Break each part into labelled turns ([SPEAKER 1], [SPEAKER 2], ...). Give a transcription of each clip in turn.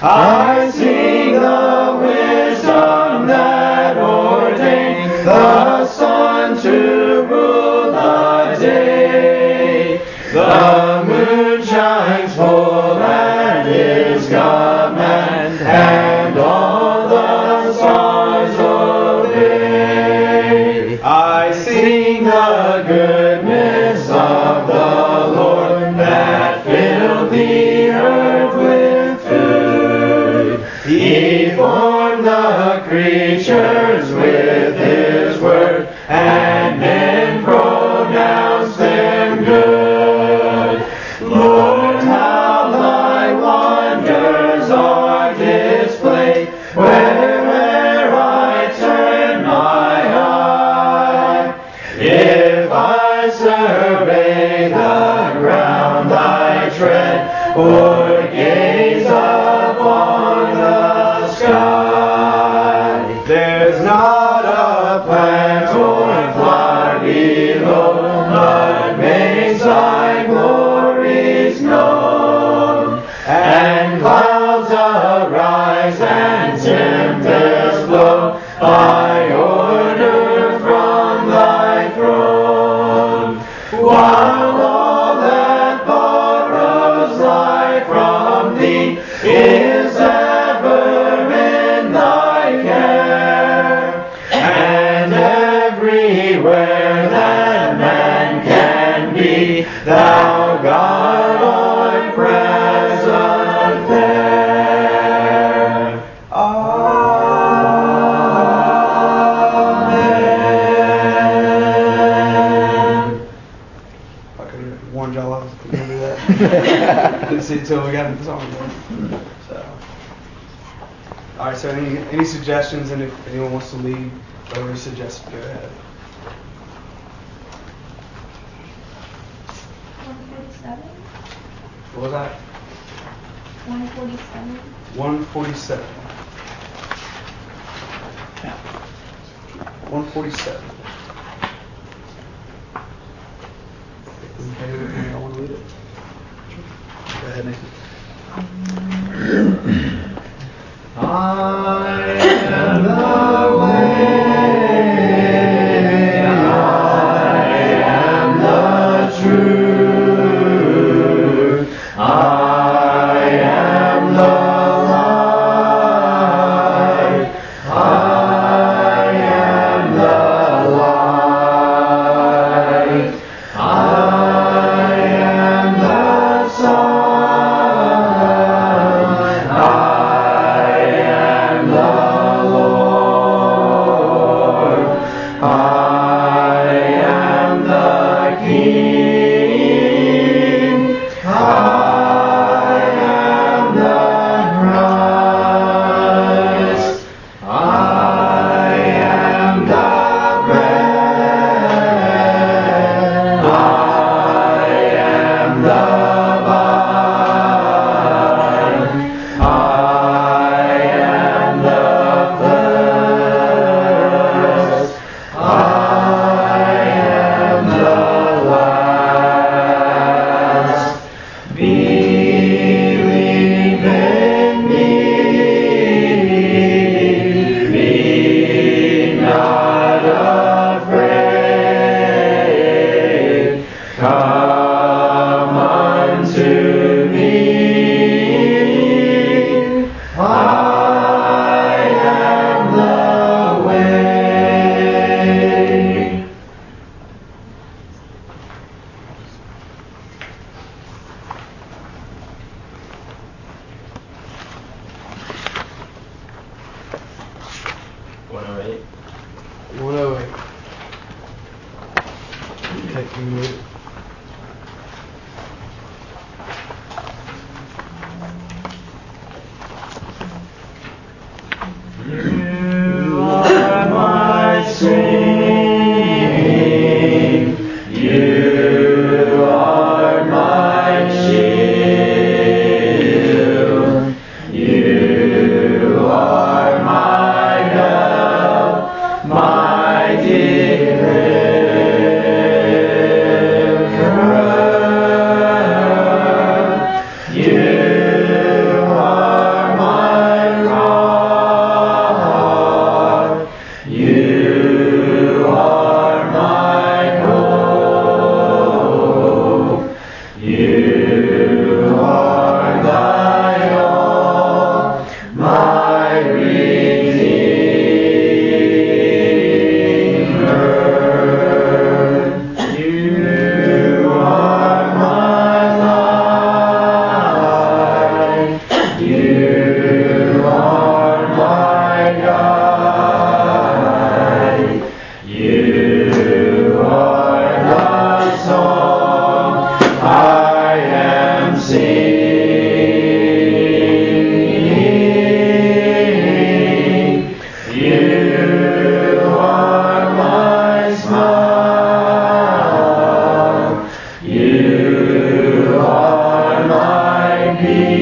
[SPEAKER 1] I sing the wisdom that ordained the sun to rule the day. The moon shines full at his command, and all the stars obey. I sing the goodness of the Lord that filled the earth with food. He formed the creatures with his word, and men pronounced them good. Lord, how thy wonders are displayed where'er I turn my eye. If I survey the ground I tread, or gaze upon the sky, there's not a plant or flower below, but makes thy glories known. And clouds arise and tempests blow by order from thy throne, while all that borrows life from thee is ever in thy care. And everywhere that man can be, thou God art present there. Amen.
[SPEAKER 2] I could have warned y'all I was going to do that. I didn't see it until we got into the song. So, all right. So, any suggestions? And if anyone wants to lead, whatever is suggested, go ahead.
[SPEAKER 3] 147.
[SPEAKER 2] What was that?
[SPEAKER 3] 147.
[SPEAKER 2] 147. 147. Okay, I want to lead it. Go ahead, Nathan.
[SPEAKER 1] I am the way, I am the truth, I am the light, I am the light, I am the sun, I am the Lord, I am the King, I am the Christ, I am the bread, I am the vine, I am the first, I am the last. Believe in me, be not afraid. Come unto me, I am the way.
[SPEAKER 4] $108.
[SPEAKER 2] 108. Okay, can you read it?
[SPEAKER 1] You are my strength, you are my shield, you are my help, my deliverer. You are my You are my guide. You are the song I am singing. You are my smile. You are my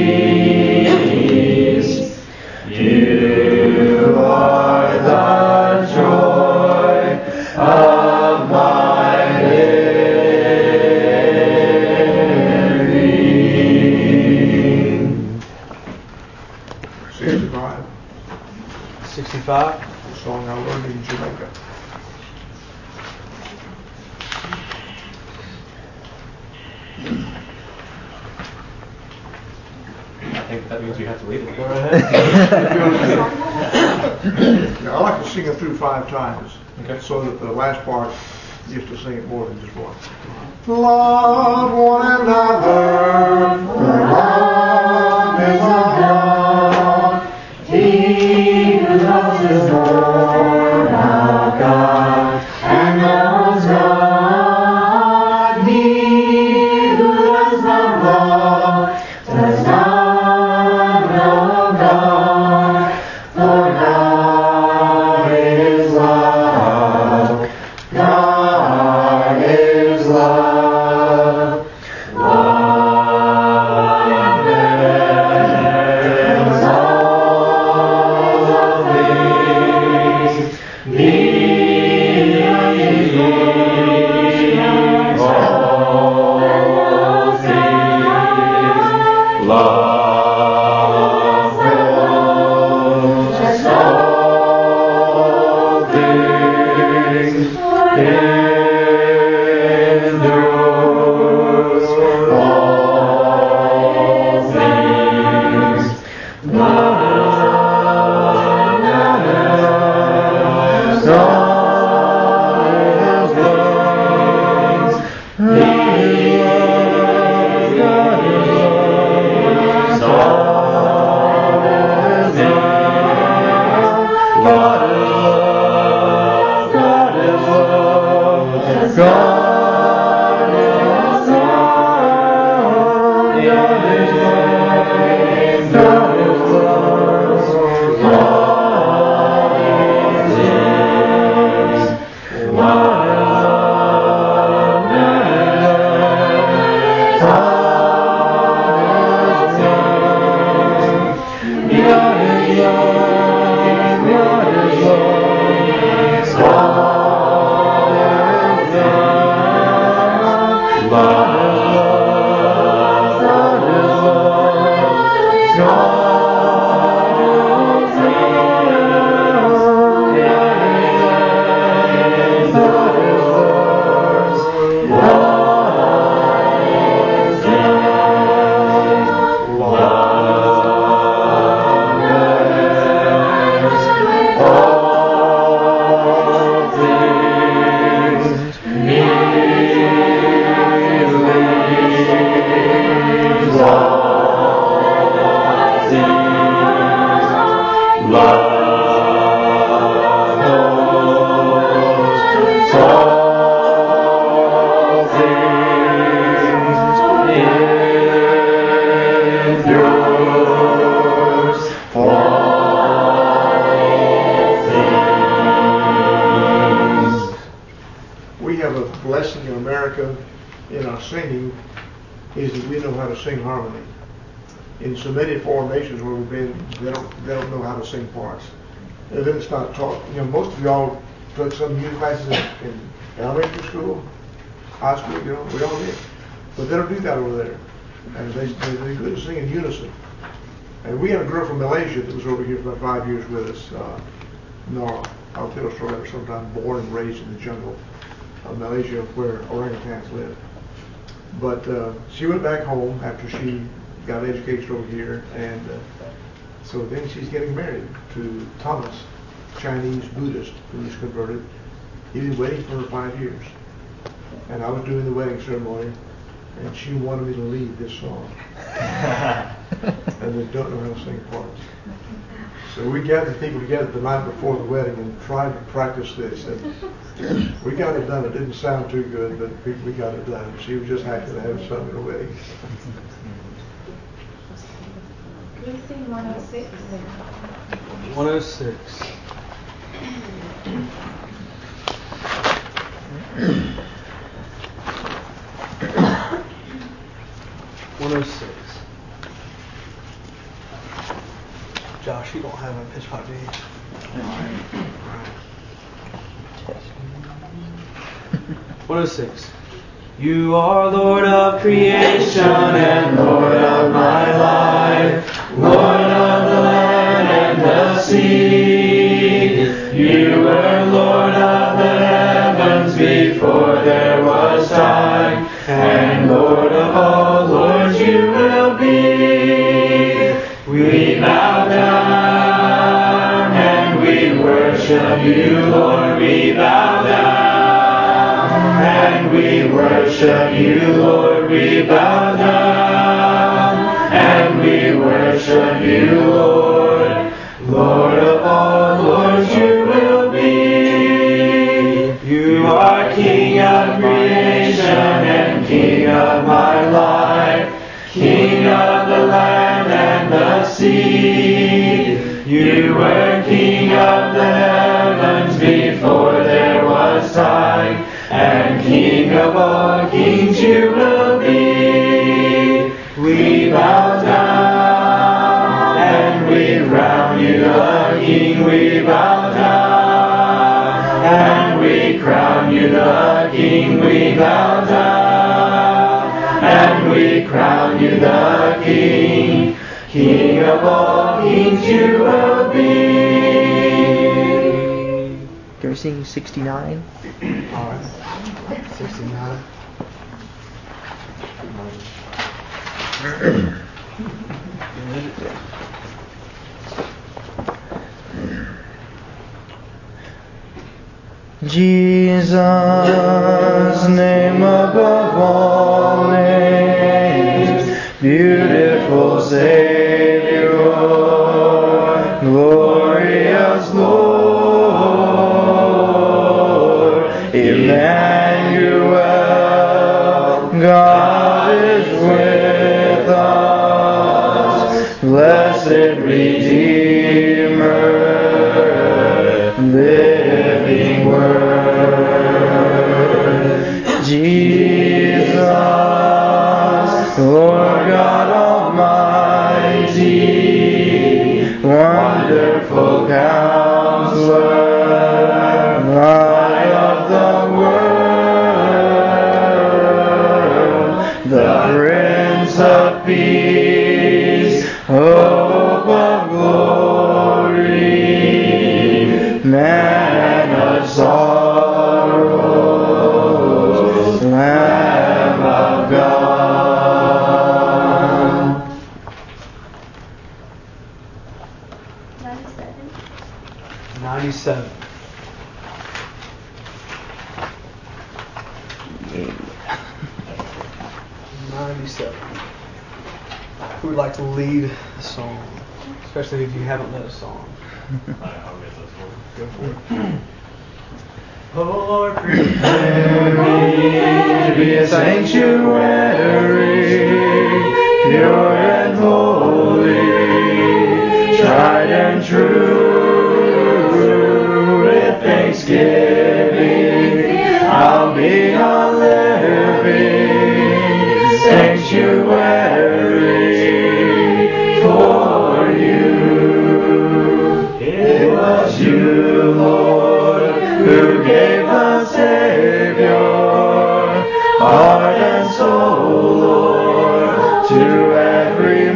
[SPEAKER 1] peace. You are the joy of my living.
[SPEAKER 3] 65.
[SPEAKER 2] 65.
[SPEAKER 3] The song I learned in Jamaica.
[SPEAKER 4] I think that means you have to lead it.
[SPEAKER 2] Go ahead.
[SPEAKER 3] Now, I like to sing it through 5 times,
[SPEAKER 4] Okay.
[SPEAKER 3] so that the last part, you have to sing it more than just once. Love one another, for love is of God.
[SPEAKER 1] He who loves is born of God and knows God. He who does not love does not know God. For God is love. God is love. Love ends all things. Believes all things. Love knows all things. Endures all things. Love knows all things. God is
[SPEAKER 3] We have a blessing in America in our singing is that we know how to sing harmony. In so many foreign nations where we've been, they don't know how to sing parts. And then it's not taught. You know, most of y'all took some music classes in elementary school, high school. You know, we all did, but they don't do that over there. And they're good to sing in unison. And we had a girl from Malaysia that was over here for about 5 years with us, Nora. I'll tell a story of her sometime. Born and raised in the jungle of Malaysia, where orangutans live. But she went back home after she got educated over here, and so then she's getting married to Thomas, Chinese Buddhist, who's converted. He's been waiting for her 5 years. And I was doing the wedding ceremony, and she wanted me to lead this song. And and they don't know how to sing parts. So we gathered people together the night before the wedding and tried to practice this. And we got it done. It didn't sound too good, but we got it done. She was just happy to have fun at the wedding.
[SPEAKER 5] Can we sing 106?
[SPEAKER 2] 106. Josh, you don't have a pitch pipe, do you? Alright. 106. You are Lord of creation and Lord of my life, Lord of the land and the sea. You were Lord of the heavens before there was time, and Lord of all lords you will be. We bow down and we worship you, Lord. We bow down and we worship you, Lord. We bow down and we worship you, Lord. Lord of all lords you will be. You are King of creation and King of my life, King of the land and the sea. You were King of the heavens before there was time, and King of all kings you will be. We bow down and we crown you the King. We bow down and we crown you the King. We bow down and we crown you the King. King of all kings you will be.
[SPEAKER 6] Can we sing 69?
[SPEAKER 2] Alright. 69.
[SPEAKER 6] Jesus, name above all names, beautiful Savior, glorious Lord, Emmanuel, God is with us, blessed Redeemer, living Word, Jesus, Lord God Almighty, wonderful Counselor, Light of the world, the Prince of Peace, hope of glory, Man of sorrows, Lamb of God.
[SPEAKER 5] 97.
[SPEAKER 2] 97.
[SPEAKER 6] Yeah.
[SPEAKER 2] 97. Who would like to lead a song? Especially if you haven't led a song.
[SPEAKER 4] I'll get this one.
[SPEAKER 2] Go for it.
[SPEAKER 4] Oh Lord, prepare me
[SPEAKER 6] To be a sanctuary, pure and holy, tried and true, with thanksgiving, I'll be a living sanctuary for you. It was you, Lord, who gave the Savior, heart and soul, Lord, to every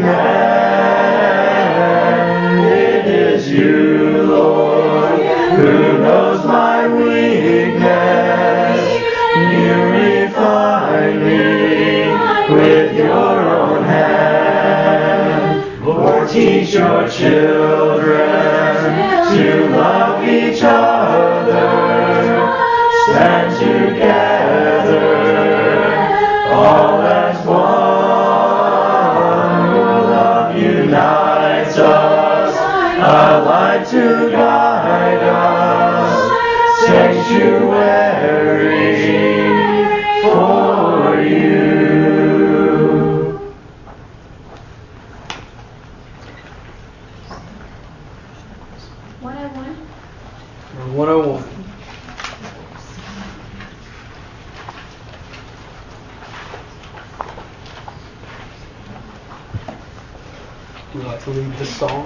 [SPEAKER 6] man. It is you, Lord, who knows my weakness. You refine me with your own hand. Lord, teach your children to love each other, stand together, all as one, your love unite. a light to guide us, sanctuary for you.
[SPEAKER 5] 101.
[SPEAKER 2] 101. Would you like to lead this song?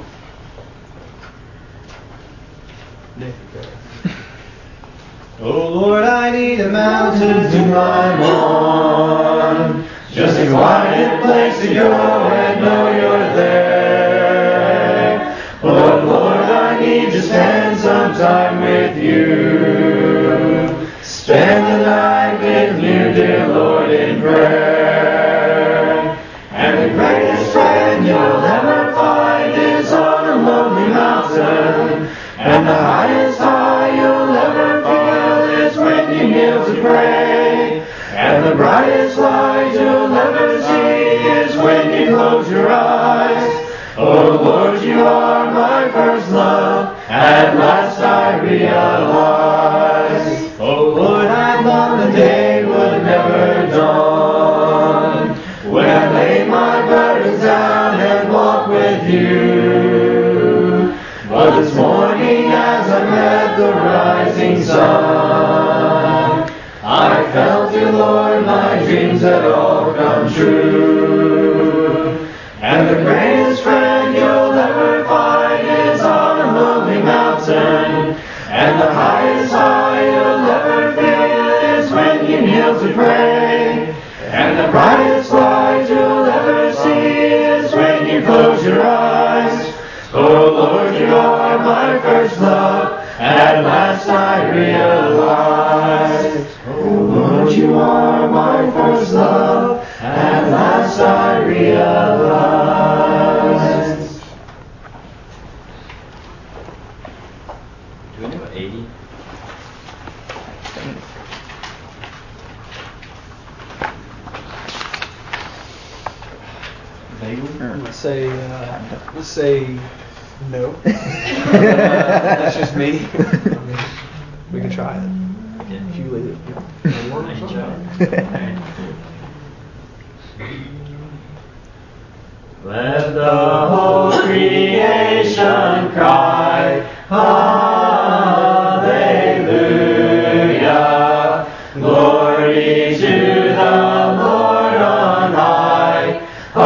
[SPEAKER 2] Nick, go ahead.
[SPEAKER 6] Oh Lord, I need a mountain to climb on, just a quiet place to go and know you're there. Oh Lord, I need to spend some time with you, spend the night with you, dear Lord, in prayer. And the greatest friend you'll ever find is on a lonely mountain, and the highest high you'll ever feel is when you kneel to pray. And the brightest light you'll ever see is when you close your eyes. Oh Lord, you are my first love, at last I realize. Oh Lord, I thought the day would never dawn, when I lay my burdens down and walk with you. But this morning as I met the rising sun, I felt you, Lord, my dreams had all come true. And the greatest friend you'll ever find is on a lonely mountain, and the highest high you'll ever feel is when you kneel to pray. And the brightest light you'll ever see is when you close your eyes. Oh Lord, you are my first love, at last I realize. Oh Lord, you are my first love, at last I realize. Do we know 80?
[SPEAKER 2] Let's say no. That's just me. I mean, we can try it. If you lead it.
[SPEAKER 6] Let the whole creation cry, Hallelujah. Glory to the Lord on high.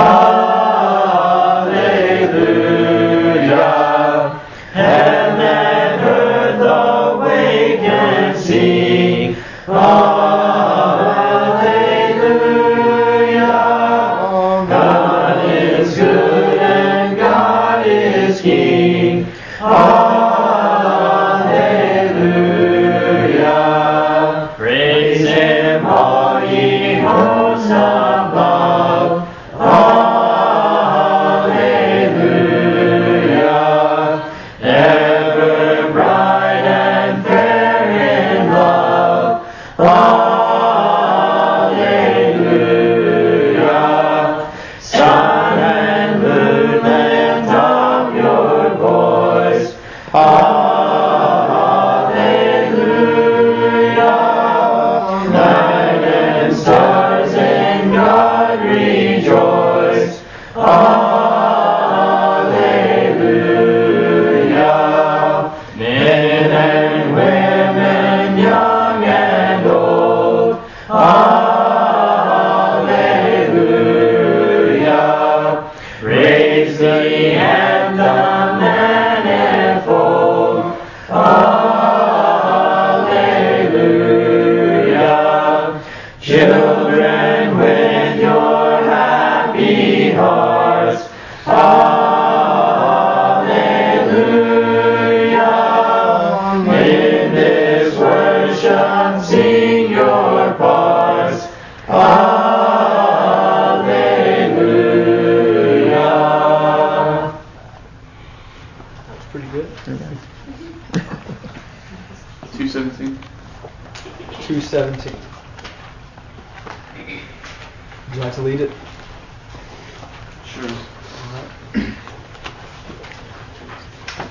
[SPEAKER 6] Hallelujah. Heaven and earth awake and sing. Hallelujah. God is good and God is King. Hallelujah. Praise Him, all ye hosts above. Hallelujah. Ever bright and fair in love. Hallelujah. Sun and moon lift up your voice. Hallelujah. Night and stars in God rejoice. Hallelujah. Men and women, young and old. Hallelujah. Praise Thee and the manifold. Hallelujah. Children with your happy hearts. Hallelujah. In this worship sing your parts. Hallelujah.
[SPEAKER 2] That's pretty good.
[SPEAKER 1] 217.
[SPEAKER 2] 217. Would you like to lead it?
[SPEAKER 1] Sure.
[SPEAKER 2] All right.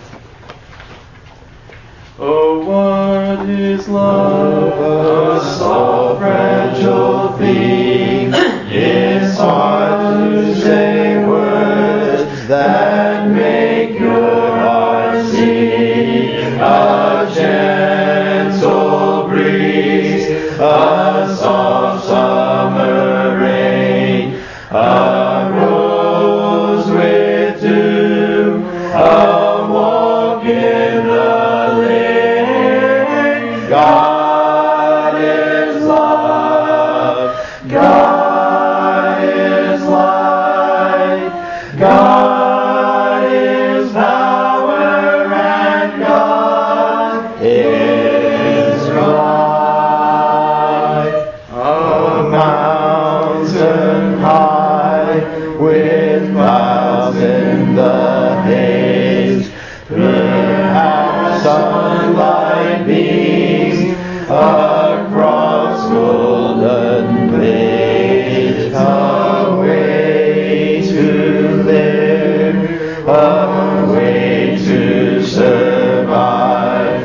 [SPEAKER 6] but His love, a soft, fragile thing. It's hard to say words that make your heart sing. A gentle breeze, a soft summer rain, a rose with dew, a walk in the lane. God is love. God is light. God is power, and God is right. A mountain high with clouds in the haze, perhaps sunlight beams across golden waves. A way to live, a way to survive,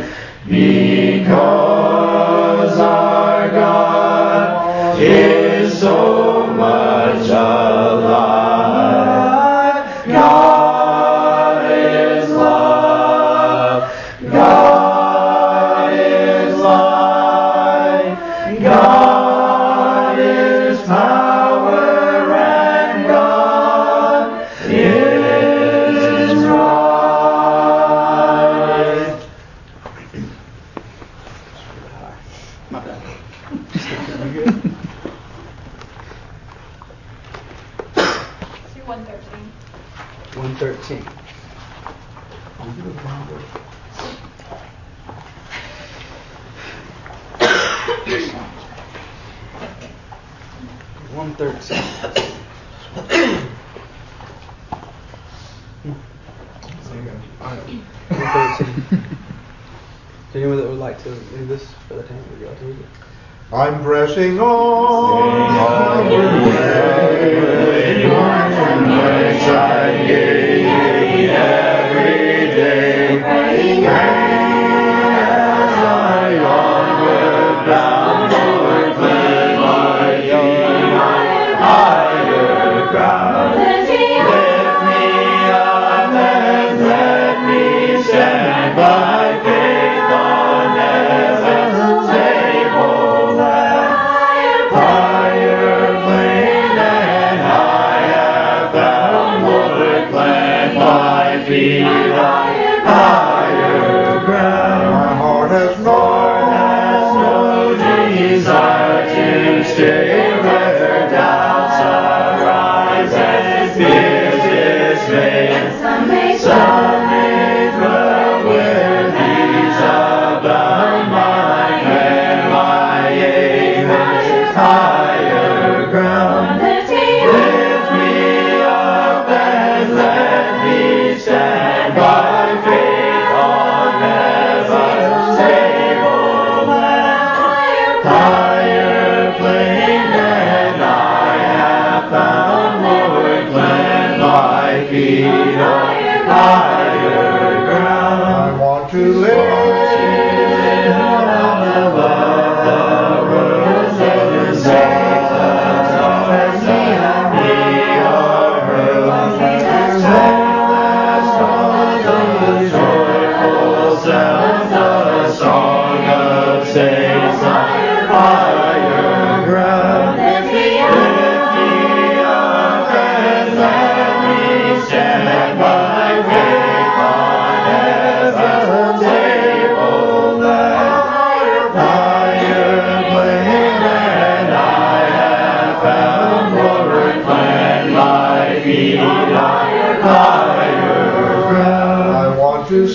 [SPEAKER 6] because our God is so much alive. God is love. God is light. God is power, and God is right.
[SPEAKER 2] My bad. You good?
[SPEAKER 5] See 113.
[SPEAKER 2] 113. Alright. 113. Is there anyone that would like to lead this for the time? Would you like to lead it?
[SPEAKER 3] I'm pressing on.
[SPEAKER 6] Every day, praying as I onward bound, Lord, cleanse my feet, higher ground. Lift me up and let me stand by faith on heaven's table land. Higher plane than I have found, Lord, plant my feet higher ground.
[SPEAKER 3] My heart has
[SPEAKER 6] No desire to stay where doubts arise and fears dismay. Some may dwell where these abound. My prayer, my aim is higher ground. Lift me up and let me stand by faith on heaven's table land. Higher plane than I have found, Lord, plant my feet on higher ground.
[SPEAKER 3] I want to live.
[SPEAKER 6] Above the world's and saints as we are hurled. The joyful sound, the song of saints on higher ground. Lift me up and let me stand by faith on heaven's table land. Higher plane than I have found, Lord, plant my feet higher ground.
[SPEAKER 3] I want to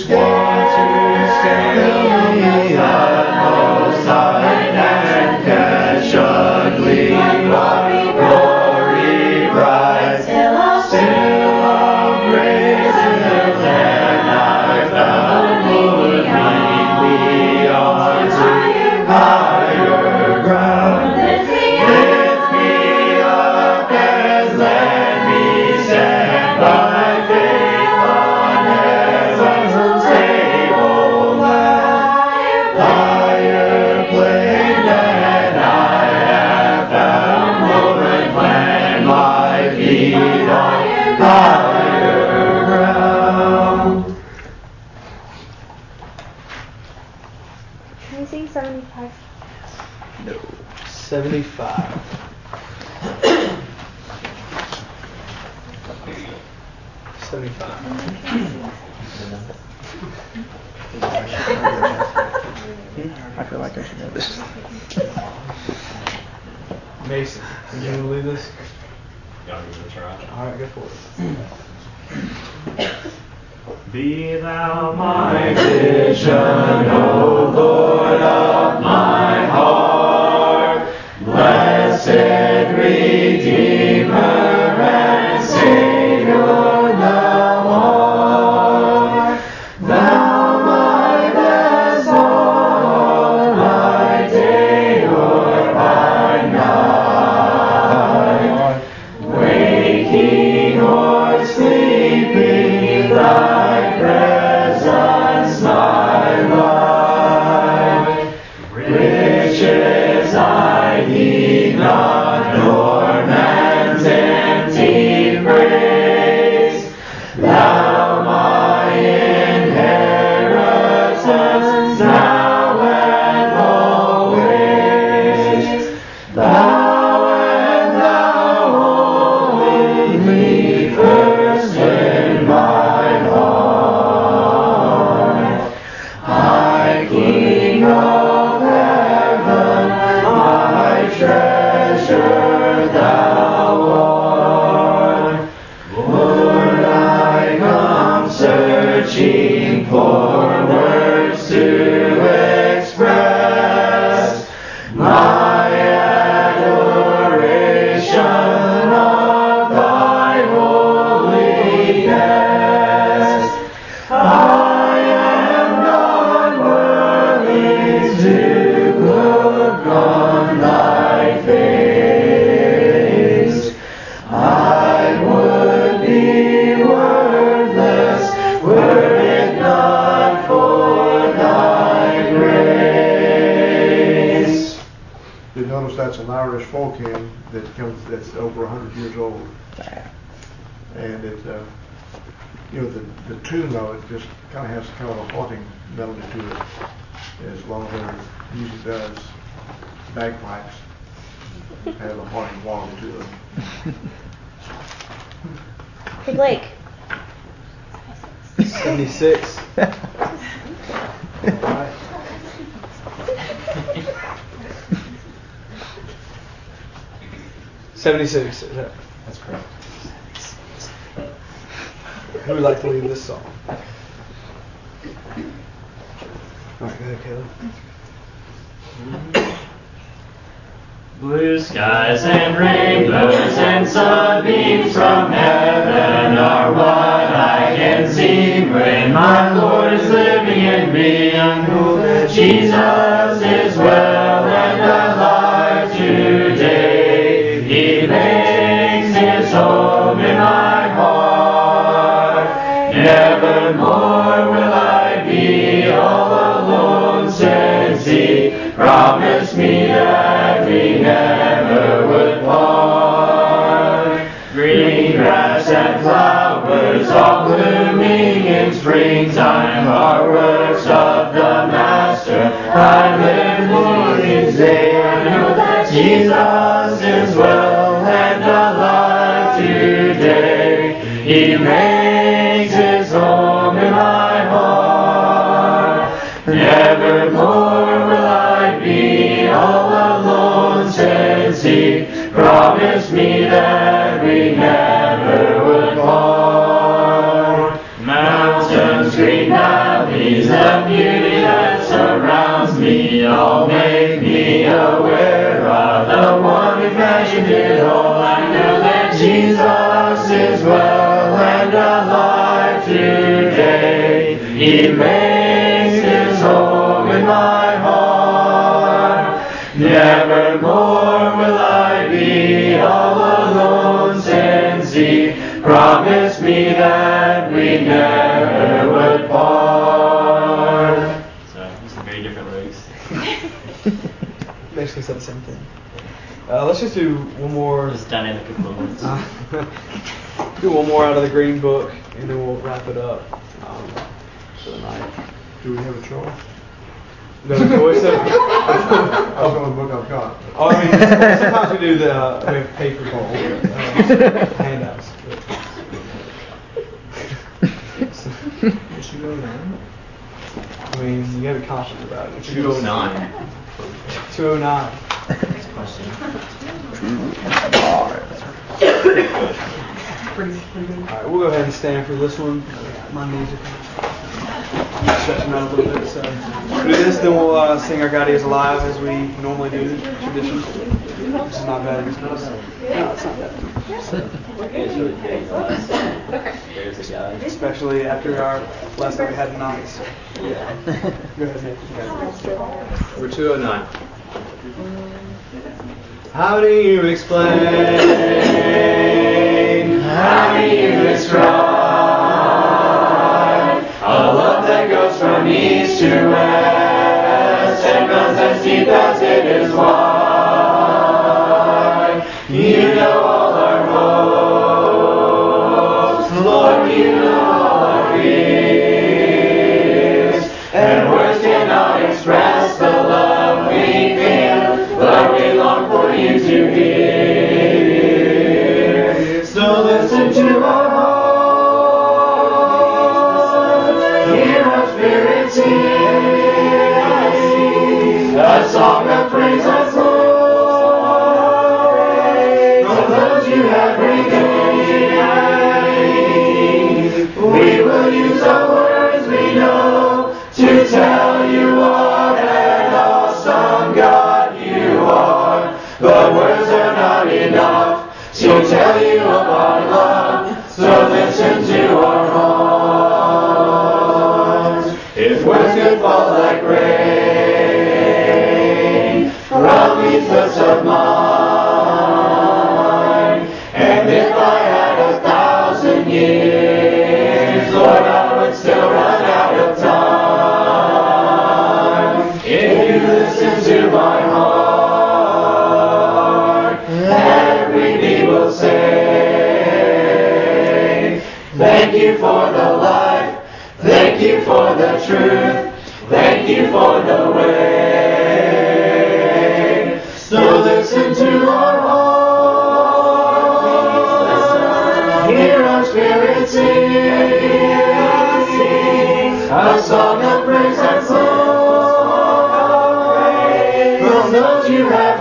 [SPEAKER 6] Stand the utmost height and catch a gleam of glory bright. Still I'll praise Him, and I found, Lord, lead me on to higher ground. Lift me up and let me stand by faith on heaven's table land.
[SPEAKER 5] 75.
[SPEAKER 2] No. 75.
[SPEAKER 6] I feel like I should know this.
[SPEAKER 2] Mason, you gonna lead this?
[SPEAKER 4] Y'all give it a try.
[SPEAKER 2] All right, go for it.
[SPEAKER 4] Be thou my vision, O Lord of my heart, blessed Redeemer and Savior thou art. Thou my best Lord, by day or by night, waking or sleeping, thy presence my life. Riches I need not, nor man's empty praise. Thou my inheritance, now and always. Thou and thou only, first in my heart. High King of heaven, my treasure thou art. Lord, I come searching for words to express my adoration of thy holiness. I am not worthy to look on thy face. I would be worthless were it not for thy grace.
[SPEAKER 3] You notice that's an Irish folk hymn that's over 100 years old. And it, the tune of it just kind of has kind of a haunting melody to it, as long as their music does. Bagpipes have a haunting quality to them.
[SPEAKER 5] Hey, Blake.
[SPEAKER 2] 76. All right. $76.
[SPEAKER 6] That's correct.
[SPEAKER 2] Who would like to lead this song? All right, go ahead, Caleb.
[SPEAKER 4] Blue skies and rainbows and sunbeams from heaven are what I can see when my Lord is living in me. I know that Jesus is well and alive today. He makes his home in my heart. Nevermore will I be all alone since he promised me that we never would part. Green grass and flowers all blooming in springtime are works of the Master. I live for his day. I know that Jesus is well and alive today. He makes his home in my heart. Nevermore will I be all alone since he promised me that we never would part. Mountains, green valleys, the beauty that surrounds me all make me aware of the one who fashioned it all. I know that Jesus is well and alive today. He makes his home in my heart. Nevermore will I be all alone since he promised me that we never would part. So, these are very different lyrics.
[SPEAKER 2] Basically said the same thing. Let's just do one more.
[SPEAKER 4] Just dynamic equivalents.
[SPEAKER 2] Do one more out of the Green Book, and then we'll wrap it up for the night.
[SPEAKER 3] Do we have a choice?
[SPEAKER 2] The voice of.
[SPEAKER 3] I was going to book I've got.
[SPEAKER 2] Oh, I mean, sometimes we do we have paper bowl handouts. I mean, you gotta be confident about it.
[SPEAKER 4] 209.
[SPEAKER 2] 209.
[SPEAKER 4] Next question.
[SPEAKER 2] Alright, we'll go ahead and stand for this one. My knees are stretching out a little bit, so we'll do this, then we'll sing Our God Is Alive as we normally do, tradition. Which is not bad. No, it's not bad. Especially after our last night we had tonight. So. Go ahead, Nick.
[SPEAKER 4] Number 209. How do you explain? How do you describe a love that goes from east to west and runs as deep as it is wide? You know all our hopes, Lord, you know all our fears, and words cannot express the love we feel, but we long for you to hear. So listen to our heart, hear our spirit sing, a song of praise and glory. You have redeemed. We will use the words we know to tell you what an awesome God you are. But words are not enough to tell you of our love. So listen to our hearts. If words could fall like rain from these lips of mine, and if I had 1,000 years, Lord, I would still run out of time. If you listen to my heart, every knee will say, thank you for the life, thank you for the truth, thank you for the way. So listen to our heart. Hear our spirit sing, a song of praise and glory. From those you have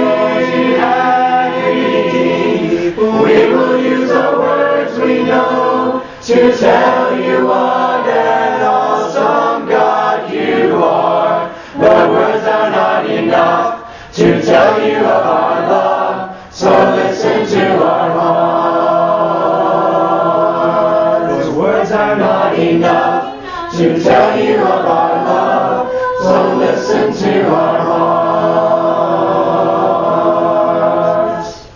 [SPEAKER 4] redeemed, we will use the words we know to tell you what an awesome God you are. But words are not enough to tell you of our love, so listen to our heart. Words are not enough to tell you of our love, so listen to our hearts.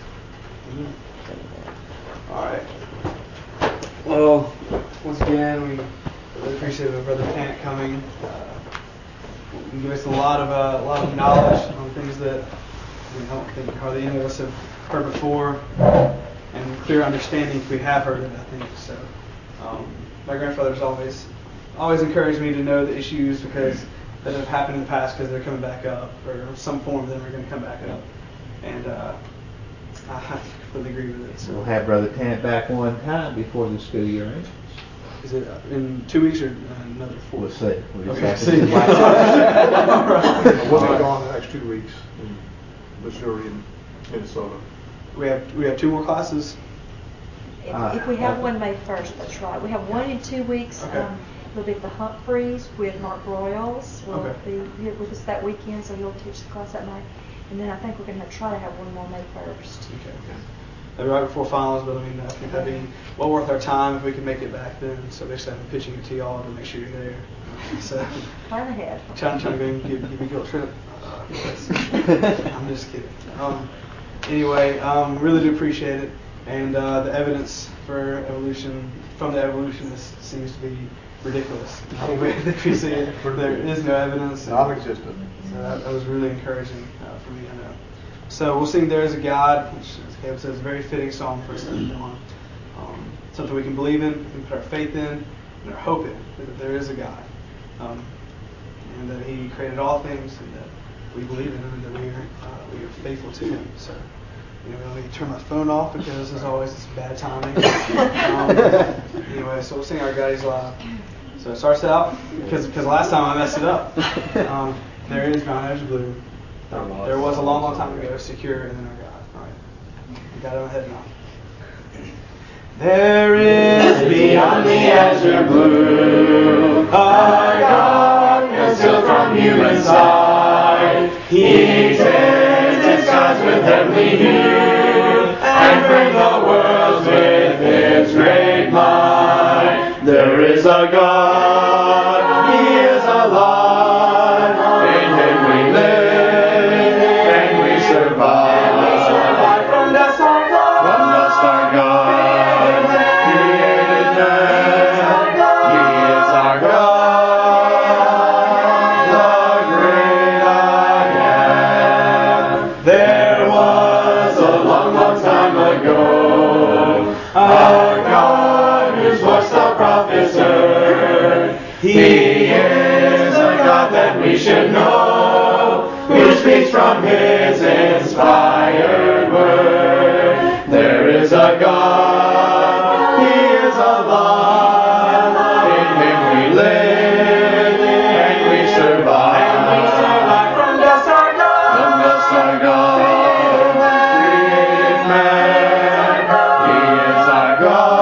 [SPEAKER 2] Alright. Well, once again, we really appreciate Brother Pant coming. He gave us a lot of knowledge on things that I don't think hardly any of us have heard before, and clear understanding if we have heard it, I think. So, my grandfather's always encouraged me to know the issues because that have happened in the past because they're coming back up, or in some form of them are going to come back up, and I completely agree with it. So.
[SPEAKER 6] We'll have Brother Tant back one time before the school year ends.
[SPEAKER 2] Is it in 2 weeks or another 4?
[SPEAKER 6] We'll see. We'll just
[SPEAKER 2] Okay,
[SPEAKER 6] have to
[SPEAKER 2] see.
[SPEAKER 6] see.
[SPEAKER 2] All right.
[SPEAKER 3] We'll be gone the next 2 weeks in Missouri and Minnesota.
[SPEAKER 2] We have 2 more classes.
[SPEAKER 5] If we have one May 1st, that's right. We have one in 2 weeks.
[SPEAKER 2] Okay.
[SPEAKER 5] It'll be at the Humphreys with Mark Broyles. Will
[SPEAKER 2] Okay.
[SPEAKER 5] be here with us that weekend, so he'll teach the class that night. And then I think we're going to try to have one more May 1st.
[SPEAKER 2] Okay. That'd be right before finals, but I mean, I think that'd be well worth our time if we could make it back then. So basically, I'm pitching it to y'all to make sure you're there. So
[SPEAKER 5] Plan ahead.
[SPEAKER 2] trying to go and give you a guilt trip. I'm just kidding. Anyway, really do appreciate it, and the evidence for evolution from the evolutionists seems to be ridiculous. The way that we see it, there is no evidence.
[SPEAKER 3] Non-existent.
[SPEAKER 2] So that was really encouraging for me, I know. So we'll sing There Is a God, which, as Caleb says, is a very fitting song for us to end on. Something we can believe in, we can put our faith in, and our hope in, that there is a God. and that He created all things, and that we believe in Him, and that we are faithful to Him. So, let me turn my phone off because as always it's bad timing. Anyway, so we'll sing our God Is Alive. So it starts out because last time I messed it up. There is brown, there's blue. There was a long, long time ago, secure, and then our God. All right, got it on my head now. There is
[SPEAKER 6] Beyond the azure blue, a God concealed from human sight. He tints its skies with heavenly hue, and frames the worlds with its great might. There is a God, He is alive. In Him we live, and we survive. From dust our God. He is a God that we should know, who speaks from His inspired word. There is a God, He is alive. In Him we live and we survive. From dust our God, created man. He is our God.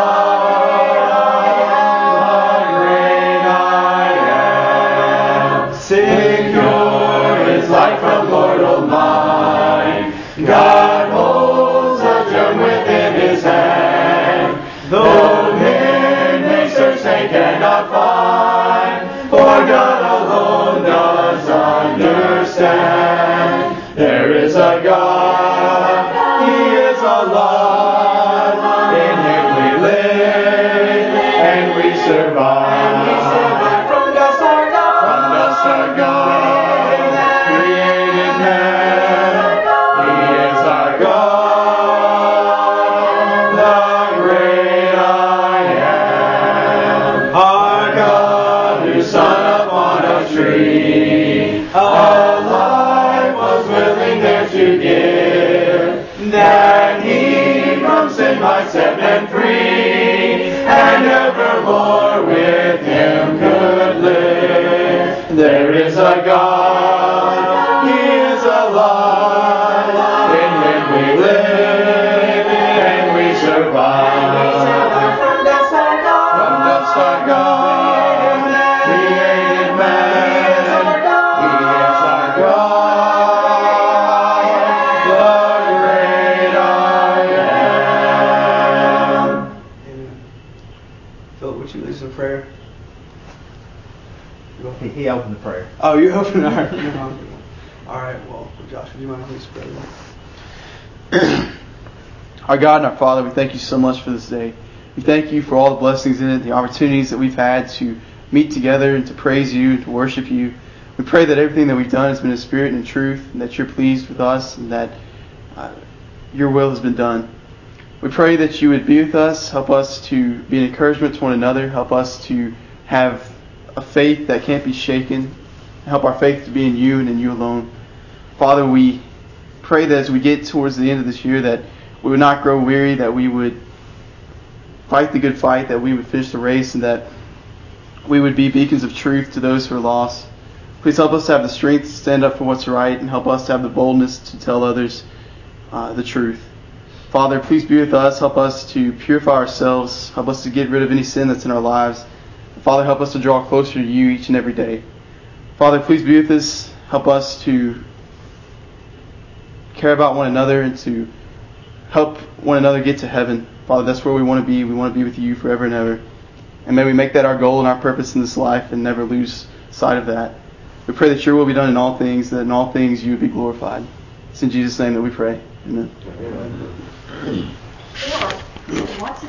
[SPEAKER 6] God holds a gem within His hand. Though men may search, they cannot find, for God alone does understand. There is a God, He is alive. In Him we live and we survive. From dust our God, created man. Our God, the great I am. Our God, who sat upon a tree, a life was willing there to give, that He from sin might set men free, and evermore with Him could live. There is a God, He is alive. We live and we survive. From dust our God, created man. He is our God, the great I am.
[SPEAKER 2] Amen. Philip, would you lead us in prayer?
[SPEAKER 7] He opened the prayer.
[SPEAKER 2] Oh, you opened it. All right. Well, Josh, would you mind please pray?
[SPEAKER 1] Our God and our Father, we thank you so much for this day. We thank you for all the blessings in it, the opportunities that we've had to meet together and to praise you, to worship you. We pray that everything that we've done has been in spirit and in truth, and that you're pleased with us, and that your will has been done. We pray that you would be with us, help us to be an encouragement to one another, help us to have a faith that can't be shaken, help our faith to be in you and in you alone. Father, we pray that as we get towards the end of this year that we would not grow weary, that we would fight the good fight, that we would finish the race, and that we would be beacons of truth to those who are lost. Please help us to have the strength to stand up for what's right, and help us to have the boldness to tell others the truth. Father, please be with us. Help us to purify ourselves. Help us to get rid of any sin that's in our lives. Father, help us to draw closer to you each and every day. Father, please be with us. Help us to care about one another and to help one another get to heaven. Father, that's where we want to be. We want to be with you forever and ever. And may we make that our goal and our purpose in this life and never lose sight of that. We pray that your will be done in all things, that in all things you would be glorified. It's in Jesus' name that we pray. Amen.
[SPEAKER 5] Or, watch this.